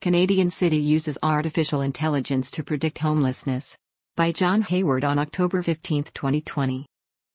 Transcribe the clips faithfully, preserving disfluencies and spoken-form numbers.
Canadian city uses artificial intelligence to predict homelessness. By John Hayward on October fifteenth, twenty twenty.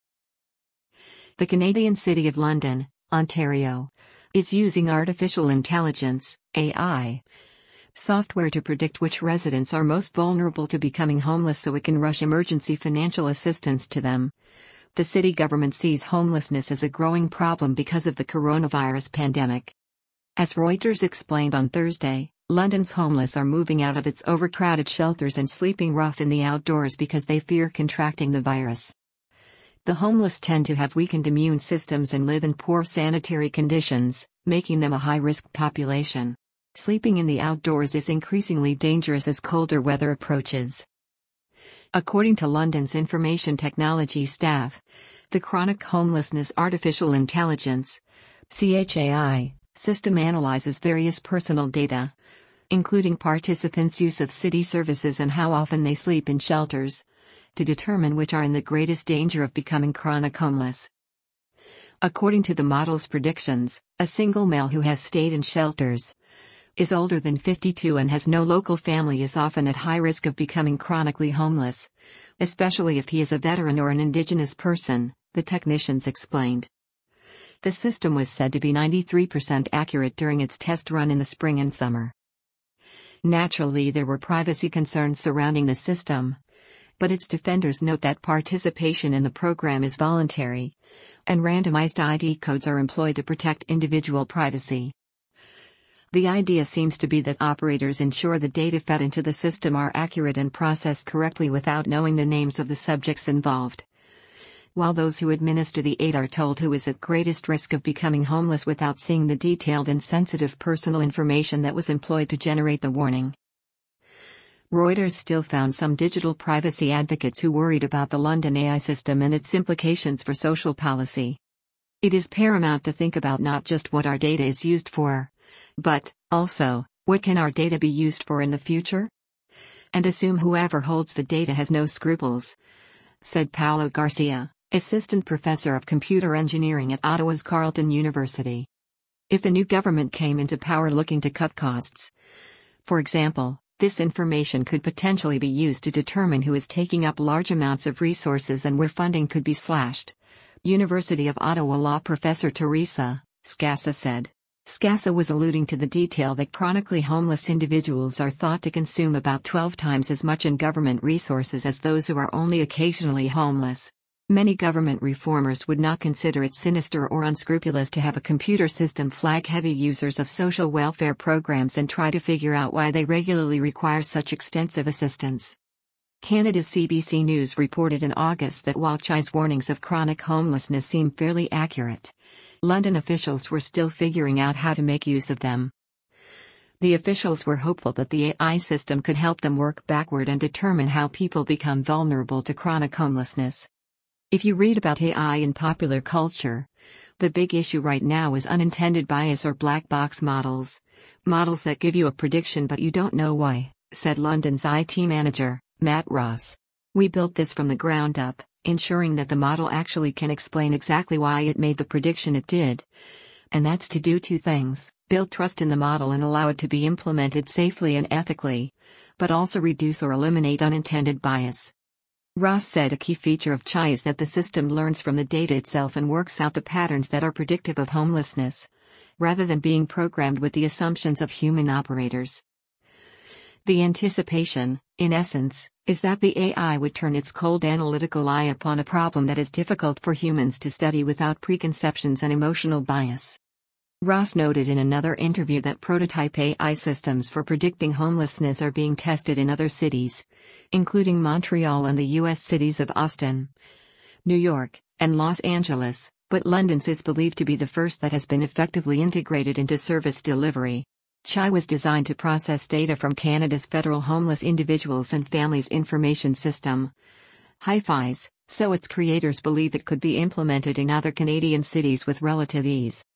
The Canadian city of London, Ontario, is using artificial intelligence, A I, software to predict which residents are most vulnerable to becoming homeless so it can rush emergency financial assistance to them. The city government sees homelessness as a growing problem because of the coronavirus pandemic. As Reuters explained on Thursday, London's homeless are moving out of its overcrowded shelters and sleeping rough in the outdoors because they fear contracting the virus. The homeless tend to have weakened immune systems and live in poor sanitary conditions, making them a high-risk population. Sleeping in the outdoors is increasingly dangerous as colder weather approaches. According to London's information technology staff, the Chronic Homelessness Artificial Intelligence (C H A I) system analyzes various personal data, including participants' use of city services and how often they sleep in shelters, to determine which are in the greatest danger of becoming chronic homeless. According to the model's predictions, a single male who has stayed in shelters, is older than fifty-two and has no local family is often at high risk of becoming chronically homeless, especially if he is a veteran or an Indigenous person, the technicians explained. The system was said to be ninety-three percent accurate during its test run in the spring and summer. Naturally, there were privacy concerns surrounding the system, but its defenders note that participation in the program is voluntary, and randomized I D codes are employed to protect individual privacy. The idea seems to be that operators ensure the data fed into the system are accurate and processed correctly without knowing the names of the subjects involved, while those who administer the aid are told who is at greatest risk of becoming homeless without seeing the detailed and sensitive personal information that was employed to generate the warning. Reuters still found some digital privacy advocates who worried about the London A I system and its implications for social policy. It is paramount to think about not just what our data is used for, but, also, what can our data be used for in the future? And assume whoever holds the data has no scruples, said Paulo Garcia, assistant professor of computer engineering at Ottawa's Carleton University. If a new government came into power looking to cut costs, for example, this information could potentially be used to determine who is taking up large amounts of resources and where funding could be slashed. University of Ottawa law professor Teresa Scassa said. Scassa was alluding to the detail that chronically homeless individuals are thought to consume about twelve times as much in government resources as those who are only occasionally homeless. Many government reformers would not consider it sinister or unscrupulous to have a computer system flag heavy users of social welfare programs and try to figure out why they regularly require such extensive assistance. Canada's C B C News reported in August that while C H I's warnings of chronic homelessness seem fairly accurate, London officials were still figuring out how to make use of them. The officials were hopeful that the A I system could help them work backward and determine how people become vulnerable to chronic homelessness. If you read about A I in popular culture, the big issue right now is unintended bias or black box models, models that give you a prediction but you don't know why, said London's I T manager, Matt Ross. We built this from the ground up, ensuring that the model actually can explain exactly why it made the prediction it did. And that's to do two things: build trust in the model and allow it to be implemented safely and ethically, but also reduce or eliminate unintended bias. Ross said a key feature of C H I is that the system learns from the data itself and works out the patterns that are predictive of homelessness, rather than being programmed with the assumptions of human operators. The anticipation, in essence, is that the A I would turn its cold analytical eye upon a problem that is difficult for humans to study without preconceptions and emotional bias. Ross noted in another interview that prototype A I systems for predicting homelessness are being tested in other cities, including Montreal and the U S cities of Austin, New York, and Los Angeles, but London's is believed to be the first that has been effectively integrated into service delivery. C H I was designed to process data from Canada's Federal Homeless Individuals and Families Information System, HIFIS, so its creators believe it could be implemented in other Canadian cities with relative ease.